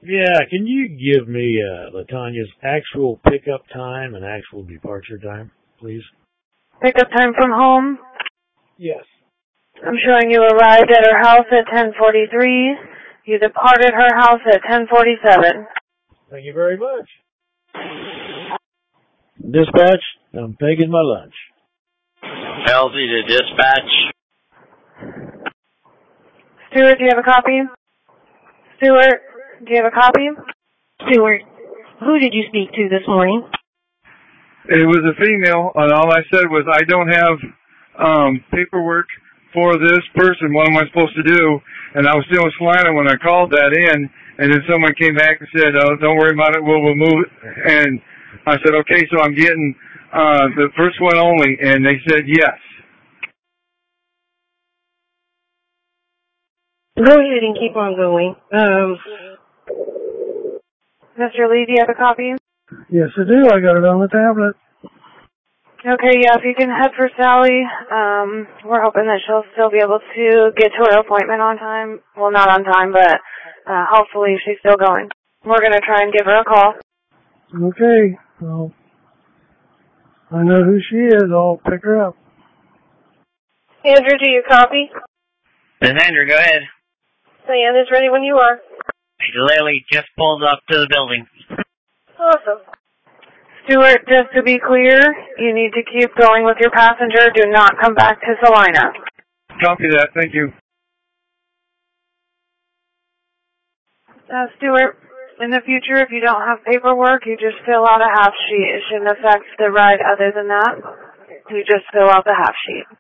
Yeah, can you give me Latanya's actual pickup time and actual departure time, please? Pickup time from home? Yes. I'm showing you arrived at her house at 10:43. You departed her house at 10:47. Thank you very much. Dispatch, I'm taking my lunch. Elsie to dispatch. Stewart, do you have a copy? Stewart, do you have a copy? Stewart, who did you speak to this morning? It was a female, and all I said was, I don't have paperwork for this person. What am I supposed to do? And I was still in Salina when I called that in, and then someone came back and said, oh, don't worry about it, we'll remove it. And I said, okay, so I'm getting the first one only, and they said yes. Go ahead and keep on going. Mr. Lee, do you have a copy? Yes, I do. I got it on the tablet. Okay, yeah, if you can head for Sally, we're hoping that she'll still be able to get to her appointment on time. Well, not on time, but hopefully she's still going. We're going to try and give her a call. Okay. Well, I know who she is. I'll pick her up. Andrew, do you copy? Miss Andrew, go ahead. Diane is ready when you are. Lily just pulled up to the building. Awesome. Stewart, just to be clear, you need to keep going with your passenger. Do not come back to Salina. Copy that. Thank you. Stewart, in the future, if you don't have paperwork, you just fill out a half sheet. It shouldn't affect the ride other than that. You just fill out the half sheet.